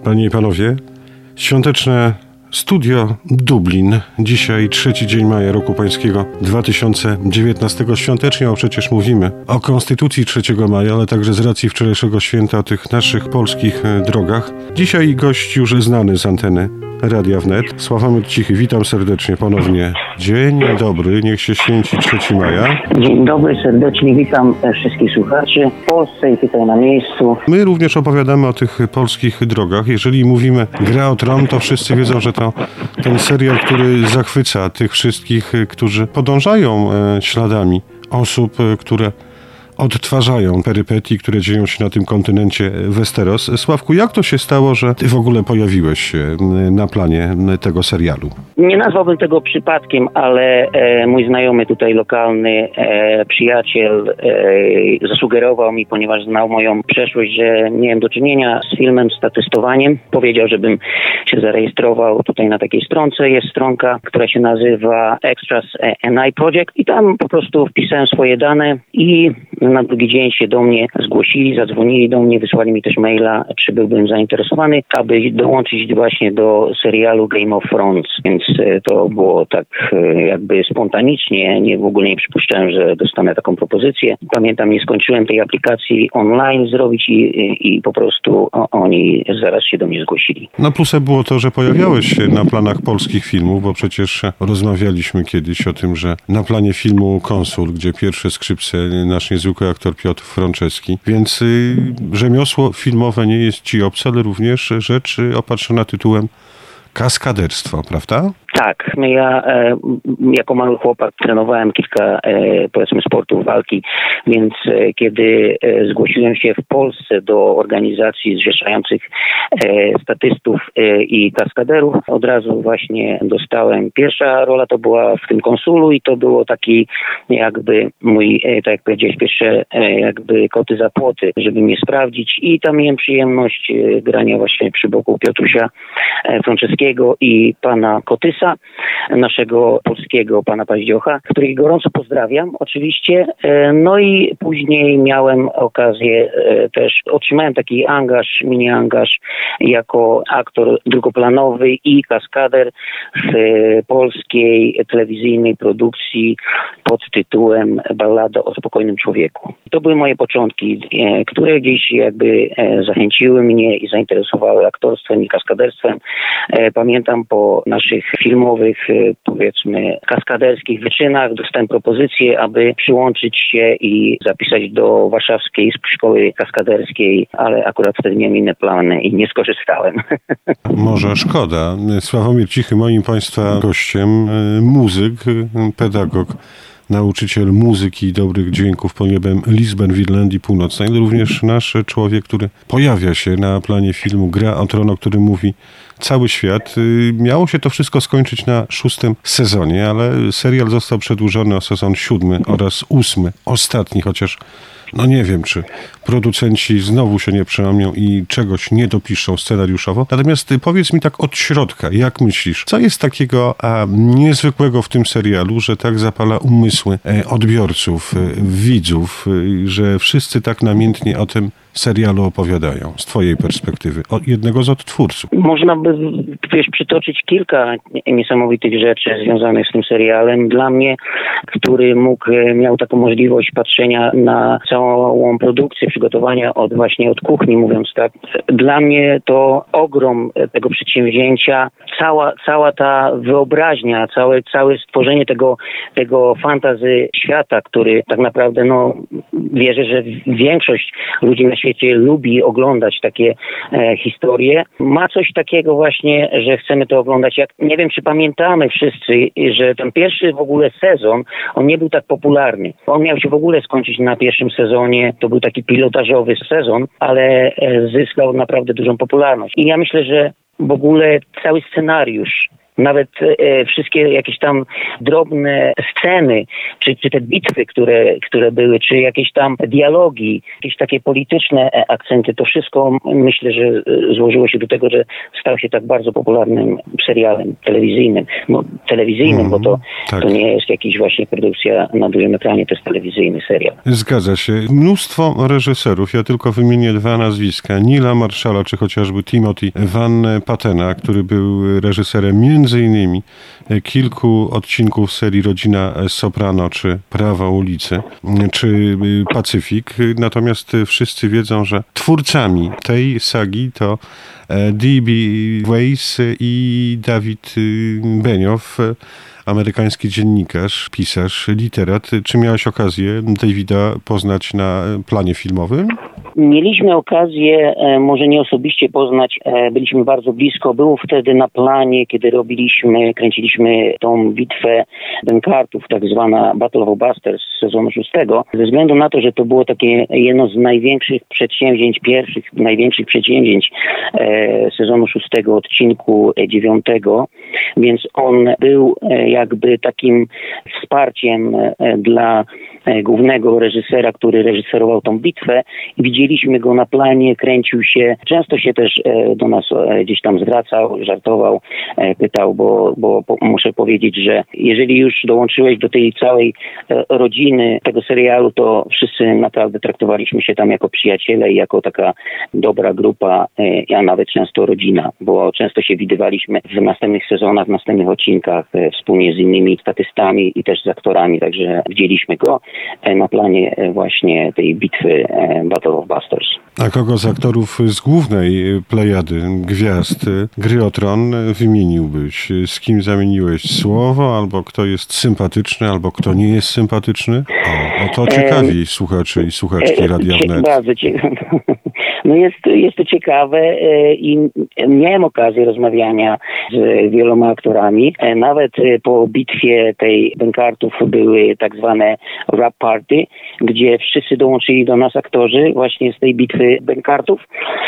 Panie i panowie, świąteczne studio Dublin. Dzisiaj 3 dzień maja roku pańskiego 2019. Świątecznie, bo przecież mówimy o Konstytucji 3 maja, ale także z racji wczorajszego święta o tych naszych polskich drogach. Dzisiaj gość już znany z anteny Radia Wnet. Sławomir Cichy, witam serdecznie ponownie. Dzień dobry, niech się święci 3 maja. Dzień dobry, serdecznie witam wszystkich słuchaczy w Polsce i tutaj na miejscu. My również opowiadamy o tych polskich drogach. Jeżeli mówimy Gra o Tron, to wszyscy wiedzą, że to ten serial, który zachwyca tych wszystkich, którzy podążają śladami osób, które odtwarzają perypetii, które dzieją się na tym kontynencie Westeros. Sławku, jak to się stało, że ty w ogóle pojawiłeś się na planie tego serialu? Nie nazwałbym tego przypadkiem, ale mój znajomy tutaj lokalny przyjaciel zasugerował mi, ponieważ znał moją przeszłość, że miałem do czynienia z filmem, z testowaniem. Powiedział, żebym się zarejestrował tutaj na takiej stronce. Jest stronka, która się nazywa Extras NI Project i tam po prostu wpisałem swoje dane i na drugi dzień się do mnie zgłosili, zadzwonili do mnie, wysłali mi też maila, czy byłbym zainteresowany, aby dołączyć właśnie do serialu Game of Thrones. Więc to było tak jakby spontanicznie, w ogóle nie przypuszczałem, że dostanę taką propozycję. Pamiętam, nie skończyłem tej aplikacji online zrobić i po prostu oni zaraz się do mnie zgłosili. No plusem było to, że pojawiałeś się na planach polskich filmów, bo przecież rozmawialiśmy kiedyś o tym, że na planie filmu Konsul, gdzie pierwsze skrzypce nasz niezwykły aktor Piotr Franceski, więc rzemiosło filmowe nie jest ci obce, ale również rzecz opatrzona tytułem kaskaderstwo, prawda? Tak, ja jako mały chłopak trenowałem kilka, powiedzmy, sportów walki, więc kiedy zgłosiłem się w Polsce do organizacji zrzeszających statystów i kaskaderów, od razu właśnie dostałem. Pierwsza rola to była w tym Konsulu i to było taki jakby mój, tak jak powiedziałeś, pierwsze jakby koty za płoty, żeby mnie sprawdzić i tam miałem przyjemność grania właśnie przy boku Piotrusia Franceskiego i pana Kotysa, naszego polskiego pana Paździocha, których gorąco pozdrawiam oczywiście. No i później miałem okazję też, otrzymałem taki mini angaż jako aktor drugoplanowy i kaskader w polskiej telewizyjnej produkcji pod tytułem Ballada o spokojnym człowieku. To były moje początki, które gdzieś jakby zachęciły mnie i zainteresowały aktorstwem i kaskaderstwem. Pamiętam po naszych filmowych, powiedzmy, kaskaderskich wyczynach dostałem propozycję, aby przyłączyć się i zapisać do warszawskiej szkoły kaskaderskiej, ale akurat wtedy miałem inne plany i nie skorzystałem. Może szkoda. Sławomir Cichy, moim państwa gościem, muzyk, pedagog, nauczyciel muzyki i dobrych dźwięków pod niebem Lisbon w Irlandii Północnej, ale również nasz człowiek, który pojawia się na planie filmu Gra o Tron, o którym mówi cały świat. Miało się to wszystko skończyć na 6. sezonie, ale serial został przedłużony o sezon 7 oraz 8, ostatni, chociaż no nie wiem, czy producenci znowu się nie przełamią i czegoś nie dopiszą scenariuszowo. Natomiast powiedz mi tak od środka, jak myślisz, co jest takiego niezwykłego w tym serialu, że tak zapala umysły odbiorców, widzów, że wszyscy tak namiętnie o tym serialu opowiadają, z twojej perspektywy, od jednego z odtwórców? Można by przytoczyć kilka niesamowitych rzeczy związanych z tym serialem. Dla mnie, który miał taką możliwość patrzenia na całą produkcję, przygotowania od kuchni, mówiąc tak. Dla mnie to ogrom tego przedsięwzięcia, cała ta wyobraźnia, całe stworzenie tego fantasy świata, który tak naprawdę, wierzę, że większość ludzi na świecie lubi oglądać takie historie. Ma coś takiego właśnie, że chcemy to oglądać. Nie wiem, czy pamiętamy wszyscy, że ten pierwszy w ogóle sezon, on nie był tak popularny. On miał się w ogóle skończyć na pierwszym sezonie. To był taki pilotażowy sezon, ale zyskał naprawdę dużą popularność. I ja myślę, że w ogóle cały scenariusz Nawet wszystkie jakieś tam drobne sceny, czy te bitwy, które były, czy jakieś tam dialogi, jakieś takie polityczne akcenty, to wszystko myślę, że złożyło się do tego, że stał się tak bardzo popularnym serialem telewizyjnym. No, telewizyjnym, bo to nie jest jakiś właśnie produkcja na dużym ekranie, to jest telewizyjny serial. Zgadza się. Mnóstwo reżyserów, ja tylko wymienię 2 nazwiska, Neila Marshalla, czy chociażby Timothy Van Patena, który był reżyserem między innymi kilku odcinków serii Rodzina Soprano, czy Prawa ulicy, czy Pacyfik. Natomiast wszyscy wiedzą, że twórcami tej sagi to D.B. Weiss i David Benioff, amerykański dziennikarz, pisarz, literat. Czy miałeś okazję Davida poznać na planie filmowym? Mieliśmy okazję, może nie osobiście poznać, byliśmy bardzo blisko. Był wtedy na planie, kiedy kręciliśmy tą bitwę Benkartów, tak zwana Battle of Busters z sezonu 6. Ze względu na to, że to było takie jedno z największych przedsięwzięć, największych przedsięwzięć sezonu 6, odcinku 9, więc on był jakby takim wsparciem dla głównego reżysera, który reżyserował tą bitwę. Widzieliśmy go na planie, kręcił się. Często się też do nas gdzieś tam zwracał, żartował, pytał, bo muszę powiedzieć, że jeżeli już dołączyłeś do tej całej rodziny tego serialu, to wszyscy naprawdę traktowaliśmy się tam jako przyjaciele i jako taka dobra grupa, a nawet często rodzina, bo często się widywaliśmy w następnych sezonach, w następnych odcinkach wspólnie z innymi statystami i też z aktorami, także widzieliśmy go na planie właśnie tej bitwy Battle of Busters. A kogo z aktorów z głównej plejady gwiazd Gry o Tron wymieniłbyś? Z kim zamieniłeś słowo? Albo kto jest sympatyczny, albo kto nie jest sympatyczny? O to ciekawi słuchaczy i słuchaczki Radia Wnet. Bardzo ciekawe. No jest to ciekawe i miałem okazję rozmawiania z wieloma aktorami. Nawet po bitwie tej Benkartów były tak zwane rap party, gdzie wszyscy dołączyli do nas aktorzy właśnie z tej bitwy Benkartów.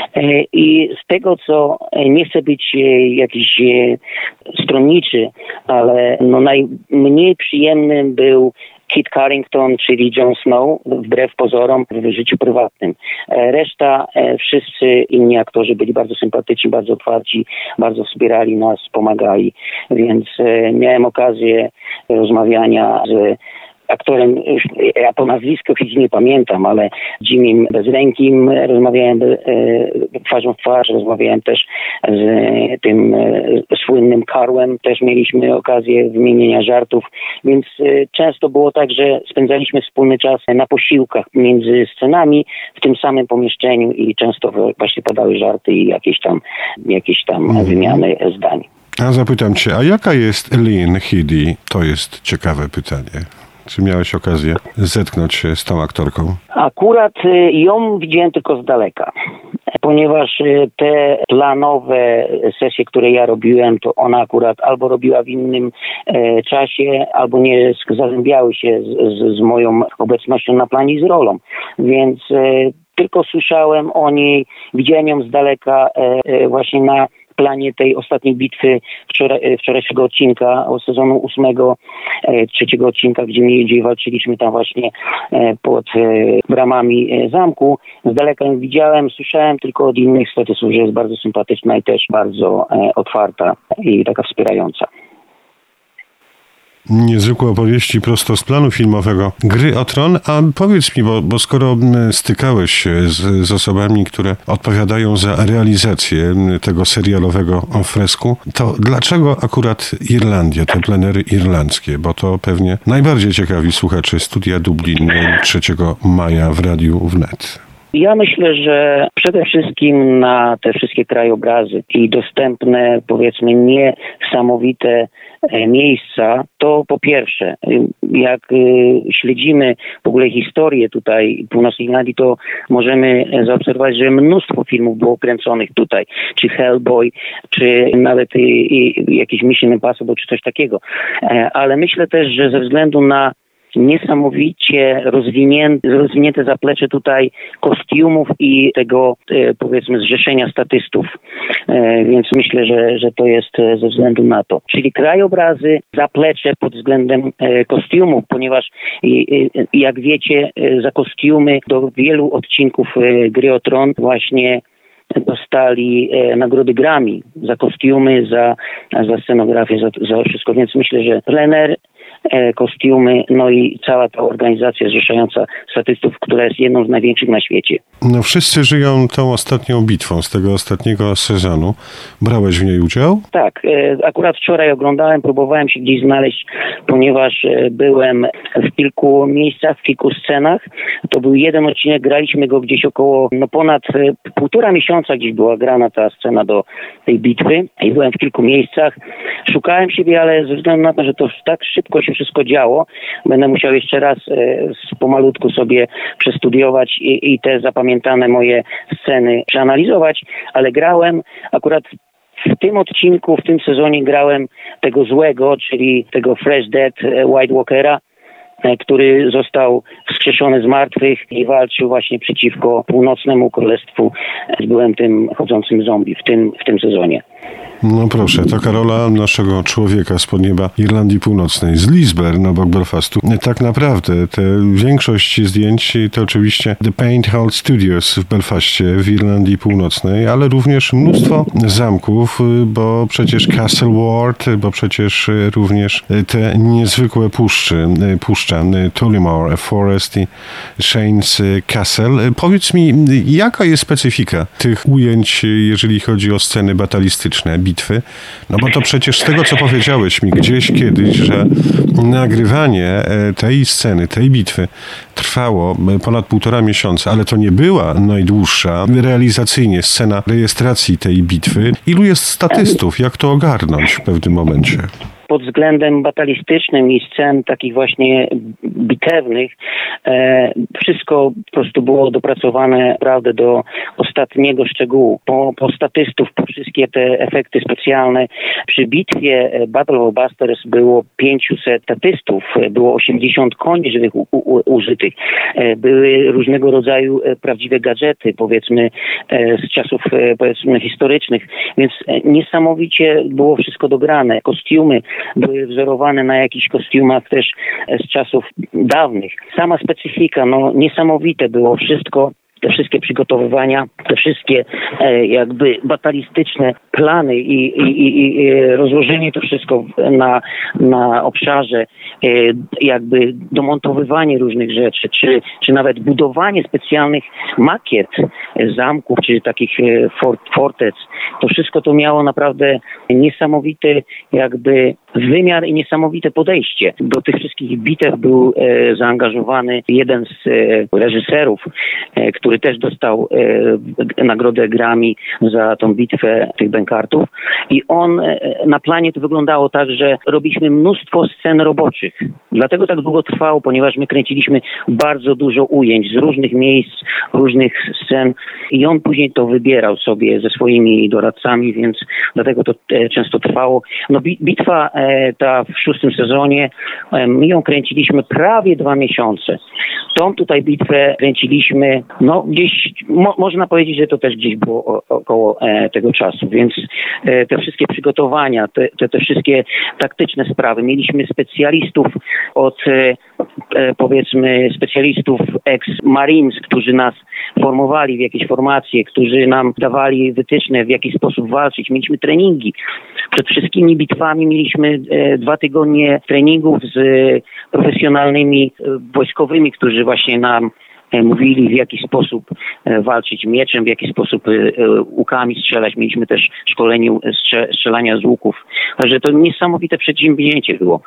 I z tego, co nie chcę być jakiś stronniczy, ale no najmniej przyjemnym był Kit Harington, czyli Jon Snow, wbrew pozorom w życiu prywatnym. Reszta, wszyscy inni aktorzy byli bardzo sympatyczni, bardzo otwarci, bardzo wspierali nas, pomagali, więc miałem okazję rozmawiania z aktorem, ja po nazwisku nie pamiętam, ale Jimmym Bezrękim rozmawiałem twarzą w twarz, rozmawiałem też z tym słynnym Carlem, też mieliśmy okazję wymienienia żartów, więc często było tak, że spędzaliśmy wspólny czas na posiłkach między scenami w tym samym pomieszczeniu i często właśnie padały żarty i jakieś tam wymiany zdań. A zapytam cię, a jaka jest Lynn Headey? To jest ciekawe pytanie. Czy miałeś okazję zetknąć się z tą aktorką? Akurat ją widziałem tylko z daleka, ponieważ te planowe sesje, które ja robiłem, to ona akurat albo robiła w innym czasie, albo nie zazębiały się z moją obecnością na planie i z rolą. Więc tylko słyszałem o niej, widziałem ją z daleka właśnie na planie tej ostatniej bitwy wczorajszego odcinka o sezonu 8, 3 odcinka, gdzie walczyliśmy tam właśnie pod bramami zamku. Z daleka ją widziałem, słyszałem tylko od innych statystów, że jest bardzo sympatyczna i też bardzo otwarta i taka wspierająca. Niezwykłe opowieści prosto z planu filmowego Gry o Tron. A powiedz mi, bo skoro stykałeś się z osobami, które odpowiadają za realizację tego serialowego fresku, to dlaczego akurat Irlandia, te plenery irlandzkie? Bo to pewnie najbardziej ciekawi słuchaczy Studia Dublin 3 maja w Radiu Wnet. Ja myślę, że przede wszystkim na te wszystkie krajobrazy i dostępne, powiedzmy, niesamowite miejsca, to po pierwsze, jak śledzimy w ogóle historię tutaj Północnej Irlandii, to możemy zaobserwować, że mnóstwo filmów było kręconych tutaj, czy Hellboy, czy nawet jakiś Mission Impossible, czy coś takiego. Ale myślę też, że ze względu na niesamowicie rozwinięte zaplecze tutaj kostiumów i tego, powiedzmy, zrzeszenia statystów. Więc myślę, że to jest ze względu na to. Czyli krajobrazy, zaplecze pod względem kostiumów, ponieważ jak wiecie, za kostiumy do wielu odcinków Gry o Tron właśnie dostali nagrody Grammy za kostiumy, za scenografię, za wszystko. Więc myślę, że plener, kostiumy, no i cała ta organizacja zrzeszająca statystów, która jest jedną z największych na świecie. No wszyscy żyją tą ostatnią bitwą z tego ostatniego sezonu. Brałeś w niej udział? Tak. Akurat wczoraj oglądałem, próbowałem się gdzieś znaleźć, ponieważ byłem w kilku miejscach, w kilku scenach. To był jeden odcinek, graliśmy go gdzieś około ponad 1,5 miesiąca gdzieś była grana ta scena do tej bitwy i byłem w kilku miejscach. Szukałem siebie, ale ze względu na to, że to tak szybko się wszystko działo, będę musiał jeszcze raz pomalutku sobie przestudiować i te zapamiętane moje sceny przeanalizować, ale grałem akurat w tym odcinku, w tym sezonie grałem tego złego, czyli tego Fresh Dead White Walkera, który został wskrzeszony z martwych i walczył właśnie przeciwko Północnemu Królestwu. Byłem tym chodzącym zombie w tym sezonie. No proszę, taka rola naszego człowieka spod nieba Irlandii Północnej, z Lisburn obok Belfastu. Tak naprawdę większość zdjęć to oczywiście The Paint Hall Studios w Belfaście w Irlandii Północnej, ale również mnóstwo zamków, bo przecież Castle Ward, bo przecież również te niezwykłe puszcza Tullamore Forest i Shane's Castle. Powiedz mi, jaka jest specyfika tych ujęć, jeżeli chodzi o sceny batalistyczne, bitwy? No bo to przecież z tego, co powiedziałeś mi gdzieś kiedyś, że nagrywanie tej sceny, tej bitwy trwało ponad 1,5 miesiąca, ale to nie była najdłuższa realizacyjnie scena rejestracji tej bitwy. Ilu jest statystów? Jak to ogarnąć w pewnym momencie? Pod względem batalistycznym i scen takich właśnie bitewnych wszystko po prostu było dopracowane naprawdę do ostatniego szczegółu. Po statystów, po wszystkie te efekty specjalne. Przy bitwie Battle of Bastards było 500 statystów, było 80 koni żywych użytych. Były różnego rodzaju prawdziwe gadżety, powiedzmy z czasów powiedzmy historycznych, więc niesamowicie było wszystko dograne. Kostiumy były wzorowane na jakichś kostiumach też z czasów dawnych. Sama specyfika, niesamowite było wszystko. Te wszystkie przygotowywania, te wszystkie jakby batalistyczne plany i rozłożenie to wszystko na obszarze, jakby domontowywanie różnych rzeczy, czy nawet budowanie specjalnych makiet zamków, czy takich fortec. To wszystko to miało naprawdę niesamowity jakby wymiar i niesamowite podejście. Do tych wszystkich bitew był zaangażowany jeden z reżyserów, który też dostał nagrodę Grammy za tą bitwę tych bękartów. I on na planie to wyglądało tak, że robiliśmy mnóstwo scen roboczych. Dlatego tak długo trwało, ponieważ my kręciliśmy bardzo dużo ujęć z różnych miejsc, różnych scen i on później to wybierał sobie ze swoimi doradcami, więc dlatego to często trwało. Bitwa ta w 6. sezonie, my ją kręciliśmy prawie 2 miesiące. Tą tutaj bitwę kręciliśmy, gdzieś, można powiedzieć, że to też gdzieś było około tego czasu, więc te wszystkie przygotowania, te wszystkie taktyczne sprawy, mieliśmy specjalistów od powiedzmy specjalistów ex-marines, którzy nas formowali w jakieś formacje, którzy nam dawali wytyczne, w jaki sposób walczyć. Mieliśmy treningi. Przed wszystkimi bitwami mieliśmy 2 tygodnie treningów z profesjonalnymi wojskowymi, którzy właśnie nam mówili, w jaki sposób walczyć mieczem, w jaki sposób łukami strzelać. Mieliśmy też szkolenie strzelania z łuków. Także to niesamowite przedsięwzięcie było.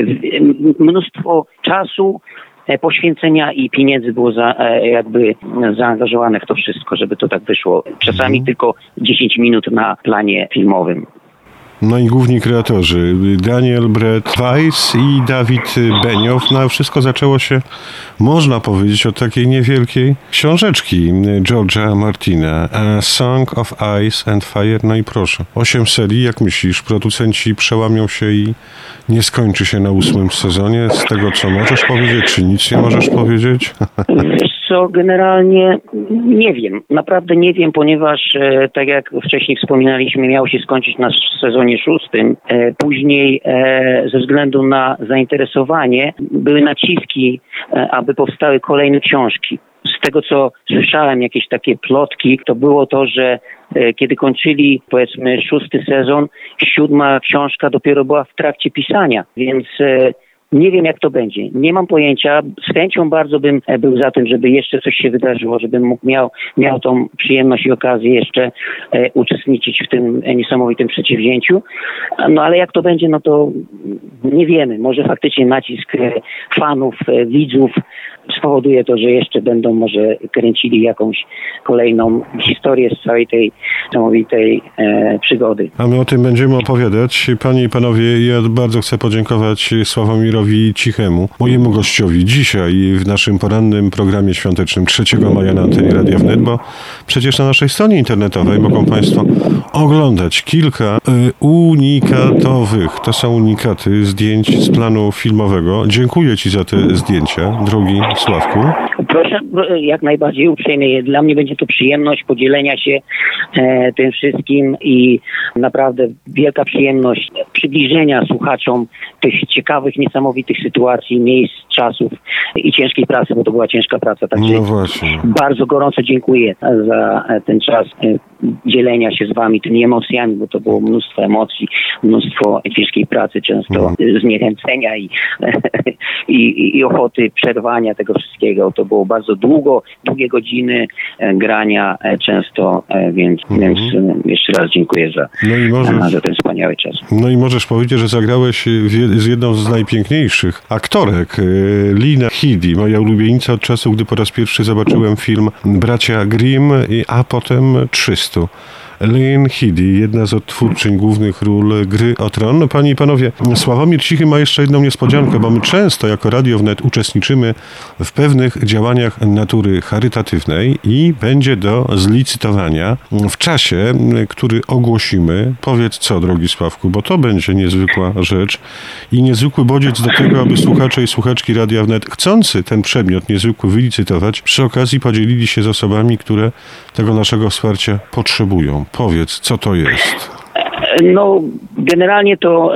Mnóstwo czasu, poświęcenia i pieniędzy było jakby zaangażowane w to wszystko, żeby to tak wyszło. Czasami tylko 10 minut na planie filmowym. No i główni kreatorzy, Daniel Brett Weiss i Dawid Beniow. No wszystko zaczęło się, można powiedzieć, od takiej niewielkiej książeczki George'a Martina, A Song of Ice and Fire. No i proszę, 8 serii, jak myślisz, producenci przełamią się i nie skończy się na 8 sezonie? Z tego, co możesz powiedzieć, czy nic nie możesz powiedzieć? Wiesz co, generalnie nie wiem. Naprawdę nie wiem, ponieważ tak jak wcześniej wspominaliśmy, miało się skończyć na sezonie 6. Później ze względu na zainteresowanie były naciski, aby powstały kolejne książki. Z tego, co słyszałem, jakieś takie plotki, to było to, że kiedy kończyli, powiedzmy, 6. sezon, 7. książka dopiero była w trakcie pisania, więc nie wiem, jak to będzie. Nie mam pojęcia. Z chęcią bardzo bym był za tym, żeby jeszcze coś się wydarzyło, żebym miał tą przyjemność i okazję jeszcze uczestniczyć w tym niesamowitym przedsięwzięciu. No ale jak to będzie, no to nie wiemy. Może faktycznie nacisk fanów, widzów spowoduje to, że jeszcze będą może kręcili jakąś kolejną historię z całej tej niesamowitej przygody. A my o tym będziemy opowiadać. Panie i panowie, ja bardzo chcę podziękować Sławomirowi Cichemu, mojemu gościowi dzisiaj w naszym porannym programie świątecznym 3 maja na antenie Radia Wnet, bo przecież na naszej stronie internetowej mogą państwo oglądać kilka unikatowych, to są unikaty zdjęć z planu filmowego. Dziękuję Ci za te zdjęcia, drogi Sławku. Proszę, jak najbardziej uprzejmie. Dla mnie będzie to przyjemność podzielenia się tym wszystkim i naprawdę wielka przyjemność przybliżenia słuchaczom tych ciekawych, niesamowitych sytuacji, miejsc, czasów i ciężkiej pracy, bo to była ciężka praca. Także no właśnie. Bardzo gorąco dziękuję za ten czas dzielenia się z wami tymi emocjami, bo to było mnóstwo emocji, mnóstwo ciężkiej pracy, często zniechęcenia i ochoty przerwania tego wszystkiego. To było bardzo długie godziny grania często, więc jeszcze raz dziękuję za ten wspaniały czas. No i możesz powiedzieć, że zagrałeś z jedną z najpiękniejszych aktorek, Lina Headey, moja ulubienica od czasu, gdy po raz pierwszy zobaczyłem film Bracia Grimm, a potem 300. Lynn Headey, jedna z odtwórczyń głównych ról Gry o Tron. Panie i panowie, Sławomir Cichy ma jeszcze jedną niespodziankę, bo my często jako Radio Wnet uczestniczymy w pewnych działaniach natury charytatywnej i będzie do zlicytowania w czasie, który ogłosimy. Powiedz co, drogi Sławku, bo to będzie niezwykła rzecz i niezwykły bodziec do tego, aby słuchacze i słuchaczki Radia Wnet chcący ten przedmiot niezwykły wylicytować, przy okazji podzielili się z osobami, które tego naszego wsparcia potrzebują. Powiedz, co to jest? No, generalnie to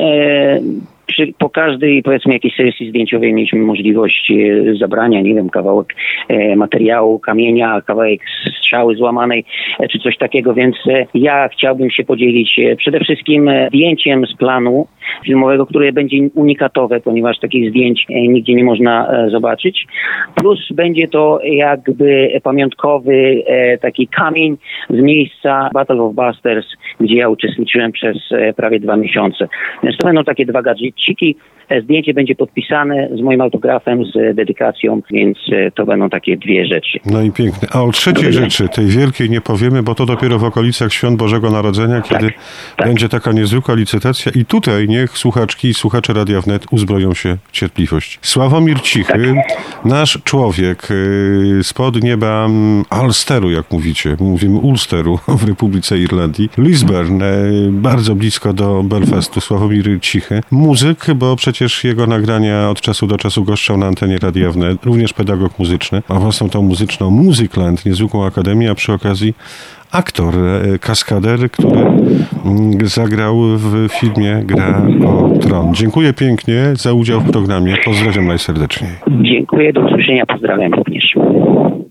po każdej, powiedzmy, jakiejś sesji zdjęciowej mieliśmy możliwość zabrania, nie wiem, kawałek materiału, kamienia, kawałek strzały złamanej, czy coś takiego, więc ja chciałbym się podzielić przede wszystkim zdjęciem z planu filmowego, które będzie unikatowe, ponieważ takich zdjęć nigdzie nie można zobaczyć. Plus będzie to jakby pamiątkowy taki kamień z miejsca Battle of Bastards, gdzie ja uczestniczyłem przez prawie 2 miesiące. Więc to będą takie 2 gadżeciki. Zdjęcie będzie podpisane z moim autografem, z dedykacją, więc to będą takie 2 rzeczy. No i piękne. A o trzeciej rzeczy, tej wielkiej, nie powiemy, bo to dopiero w okolicach Świąt Bożego Narodzenia, kiedy będzie taka niezwykła licytacja i tutaj niech słuchaczki i słuchacze Radia Wnet uzbroją się w cierpliwość. Sławomir Cichy, nasz człowiek spod nieba Ulsteru, jak mówicie, mówimy Ulsteru w Republice Irlandii, Lisburn, bardzo blisko do Belfastu, Sławomir Cichy, muzyk, bo przecież jego nagrania od czasu do czasu goszczą na antenie Radia Wnet, również pedagog muzyczny, ma własną tą muzyczną Musicland, niezwykłą akademię, a przy okazji aktor, kaskader, który zagrał w filmie Gra o Tron. Dziękuję pięknie za udział w programie. Pozdrawiam najserdeczniej. Dziękuję, do usłyszenia, pozdrawiam również.